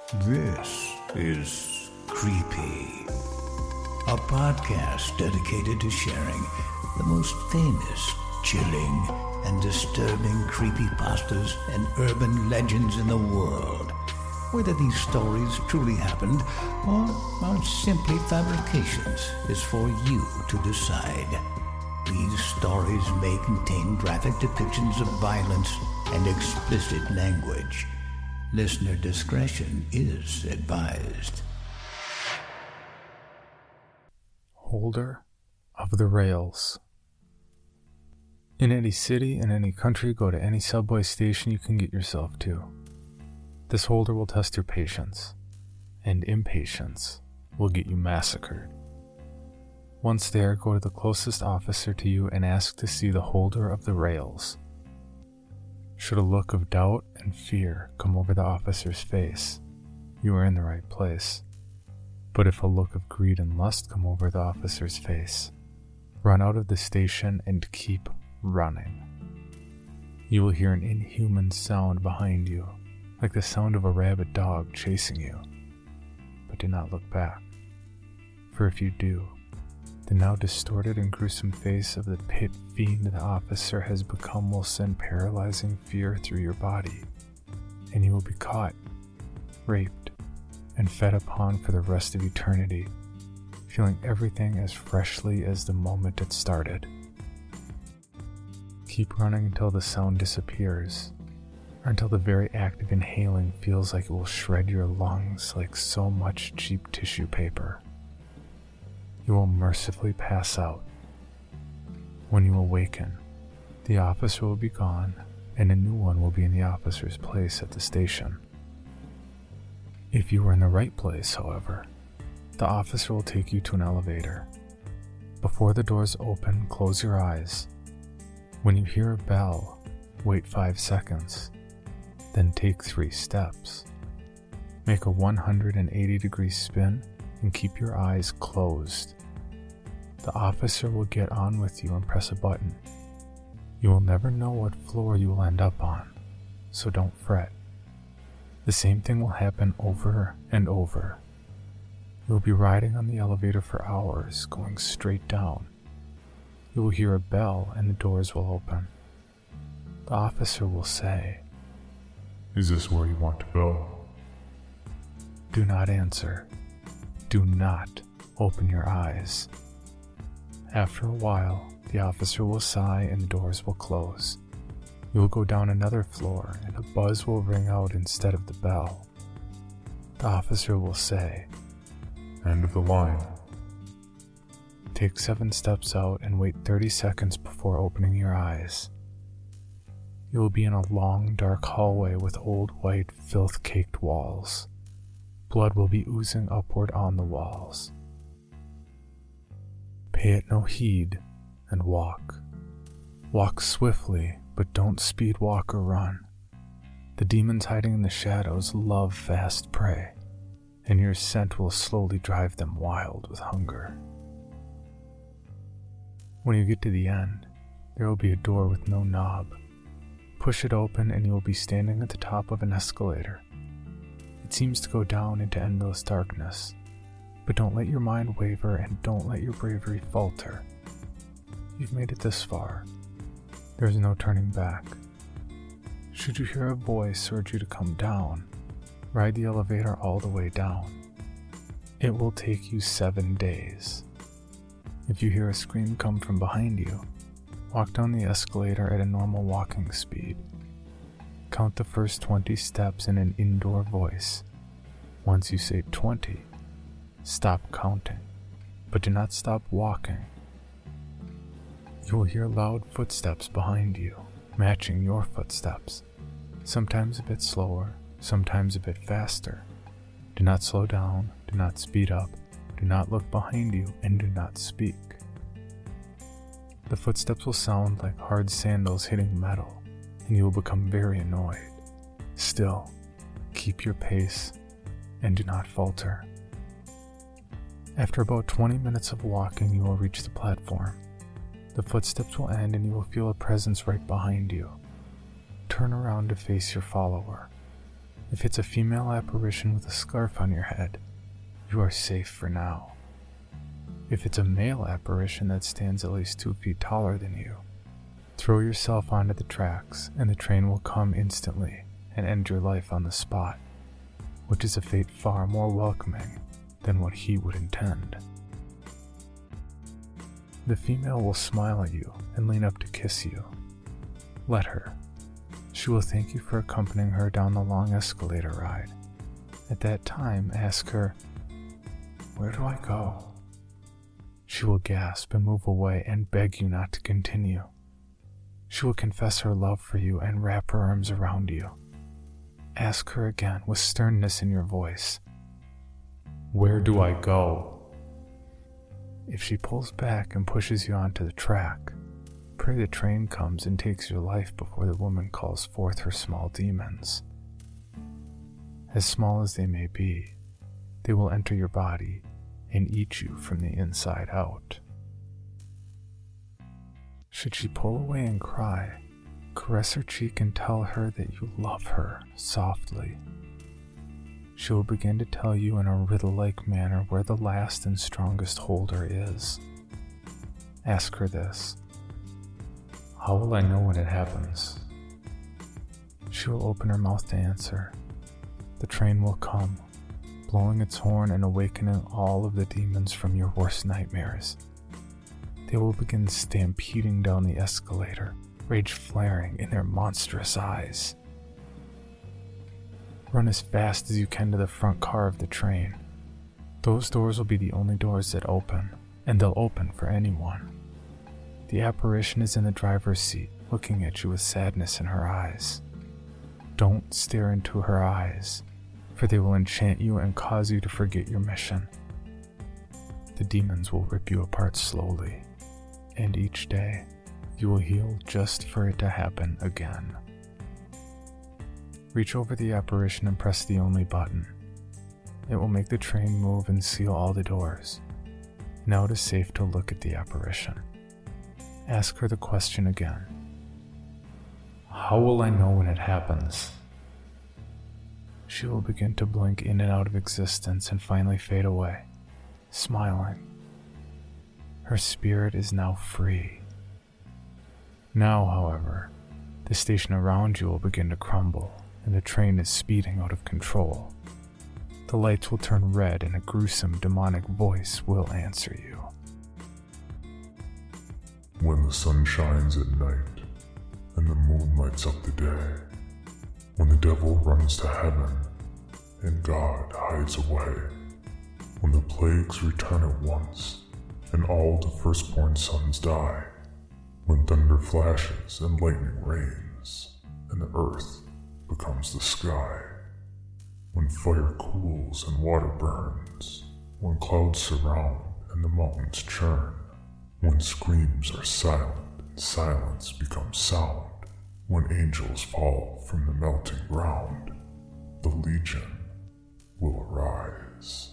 This is Creepy, a podcast dedicated to sharing the most famous, chilling, and disturbing creepypastas and urban legends in the world. Whether these stories truly happened or are simply fabrications is for you to decide. These stories may contain graphic depictions of violence and explicit language. Listener discretion is advised. Holder of the Rails. In any city, in any country, go to any subway station you can get yourself to. This holder will test your patience, and impatience will get you massacred. Once there, go to the closest officer to you and ask to see the holder of the rails. Should a look of doubt and fear come over the officer's face, you are in the right place. But if a look of greed and lust come over the officer's face, run out of the station and keep running. You will hear an inhuman sound behind you, like the sound of a rabid dog chasing you. But do not look back, for if you do, the now distorted and gruesome face of the pit fiend the officer has become will send paralyzing fear through your body, and you will be caught, raped, and fed upon for the rest of eternity, feeling everything as freshly as the moment it started. Keep running until the sound disappears, or until the very act of inhaling feels like it will shred your lungs like so much cheap tissue paper. You will mercifully pass out. When you awaken, the officer will be gone, and a new one will be in the officer's place at the station. If you are in the right place, however, the officer will take you to an elevator. Before the doors open, close your eyes. When you hear a bell, wait 5 seconds, then take 3 steps. Make a 180-degree spin and keep your eyes closed. The officer will get on with you and press a button. You will never know what floor you will end up on, so don't fret. The same thing will happen over and over. You will be riding on the elevator for hours, going straight down. You will hear a bell and the doors will open. The officer will say, "Is this where you want to go?" Do not answer. Do not open your eyes. After a while, the officer will sigh and the doors will close. You will go down another floor and a buzz will ring out instead of the bell. The officer will say, "End of the line." Take 7 steps out and wait 30 seconds before opening your eyes. You will be in a long, dark hallway with old white, filth-caked walls. Blood will be oozing upward on the walls. Pay it no heed and walk. Walk swiftly, but don't speed walk or run. The demons hiding in the shadows love fast prey, and your scent will slowly drive them wild with hunger. When you get to the end, there will be a door with no knob. Push it open and you will be standing at the top of an escalator. It seems to go down into endless darkness, but don't let your mind waver and don't let your bravery falter. You've made it this far. There's no turning back. Should you hear a voice urge you to come down, ride the elevator all the way down. It will take you 7 days. If you hear a scream come from behind you, walk down the escalator at a normal walking speed. Count the first 20 steps in an indoor voice. Once you say 20, stop counting, but do not stop walking. You will hear loud footsteps behind you, matching your footsteps, sometimes a bit slower, sometimes a bit faster. Do not slow down, do not speed up, do not look behind you, and do not speak. The footsteps will sound like hard sandals hitting metal, and you will become very annoyed. Still, keep your pace and do not falter. After about 20 minutes of walking, you will reach the platform. The footsteps will end and you will feel a presence right behind you. Turn around to face your follower. If it's a female apparition with a scarf on your head, you are safe for now. If it's a male apparition that stands at least 2 feet taller than you, throw yourself onto the tracks and the train will come instantly and end your life on the spot, which is a fate far more welcoming than what he would intend. The female will smile at you and lean up to kiss you. Let her. She will thank you for accompanying her down the long escalator ride. At that time, ask her, "Where do I go?" She will gasp and move away and beg you not to continue. She will confess her love for you and wrap her arms around you. Ask her again with sternness in your voice, "Where do I go?" If she pulls back and pushes you onto the track, pray the train comes and takes your life before the woman calls forth her small demons. As small as they may be, they will enter your body and eat you from the inside out. Should she pull away and cry, caress her cheek and tell her that you love her softly. She will begin to tell you in a riddle-like manner where the last and strongest holder is. Ask her this: "How will I know when it happens?" She will open her mouth to answer. The train will come, blowing its horn and awakening all of the demons from your worst nightmares. They will begin stampeding down the escalator, rage flaring in their monstrous eyes. Run as fast as you can to the front car of the train. Those doors will be the only doors that open, and they'll open for anyone. The apparition is in the driver's seat, looking at you with sadness in her eyes. Don't stare into her eyes, for they will enchant you and cause you to forget your mission. The demons will rip you apart slowly, and each day you will heal just for it to happen again. Reach over the apparition and press the only button. It will make the train move and seal all the doors. Now it is safe to look at the apparition. Ask her the question again: "How will I know when it happens?" She will begin to blink in and out of existence and finally fade away, smiling. Her spirit is now free. Now, however, the station around you will begin to crumble, and the train is speeding out of control. The lights will turn red and a gruesome demonic voice will answer you. When the sun shines at night and the moon lights up the day, when the devil runs to heaven and God hides away, when the plagues return at once and all the firstborn sons die, when thunder flashes and lightning rains and the earth becomes the sky, when fire cools and water burns, when clouds surround and the mountains churn, when screams are silent and silence becomes sound, when angels fall from the melting ground, the legion will arise.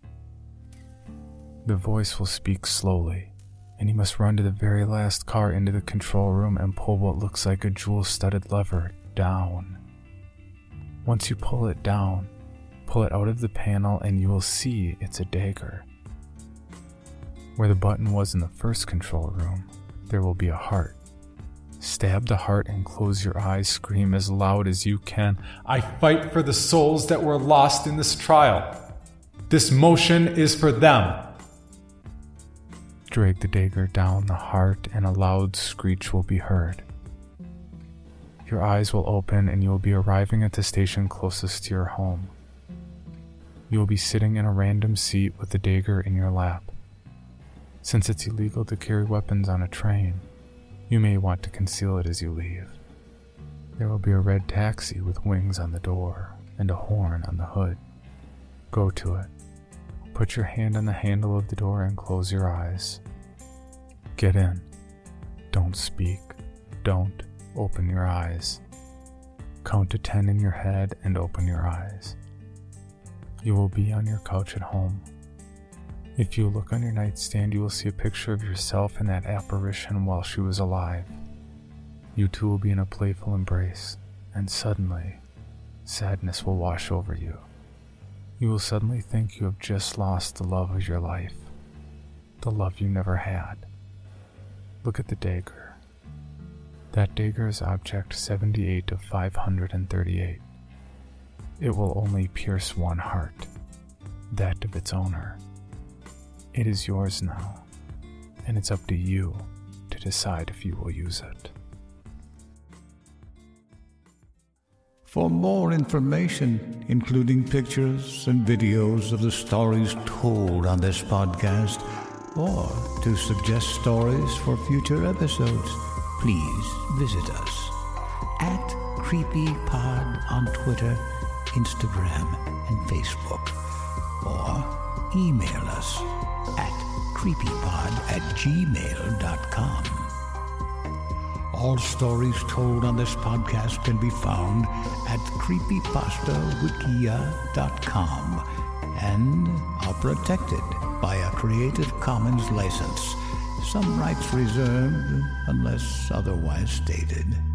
The voice will speak slowly, and you must run to the very last car into the control room and pull what looks like a jewel-studded lever down. Once you pull it down, pull it out of the panel and you will see it's a dagger. Where the button was in the first control room, there will be a heart. Stab the heart and close your eyes. Scream as loud as you can, "I fight for the souls that were lost in this trial. This motion is for them." Drag the dagger down the heart and a loud screech will be heard. Your eyes will open and you will be arriving at the station closest to your home. You will be sitting in a random seat with the dagger in your lap. Since it's illegal to carry weapons on a train, you may want to conceal it as you leave. There will be a red taxi with wings on the door and a horn on the hood. Go to it. Put your hand on the handle of the door and close your eyes. Get in. Don't speak. Don't open your eyes. Count to 10 in your head and open your eyes. You will be on your couch at home. If you look on your nightstand, you will see a picture of yourself and that apparition while she was alive. You two will be in a playful embrace, and suddenly, Sadness will wash over you. You will suddenly think you have just lost the love of your life, the love you never had. Look at the dagger. That dagger is object 78 of 538. It will only pierce one heart, that of its owner. It is yours now, and it's up to you to decide if you will use it. For more information, including pictures and videos of the stories told on this podcast, or to suggest stories for future episodes, please visit us at CreepyPod on Twitter, Instagram, and Facebook, or email us at creepypod@gmail.com. All stories told on this podcast can be found at creepypastawikia.com and are protected by a Creative Commons license. Some rights reserved unless otherwise stated.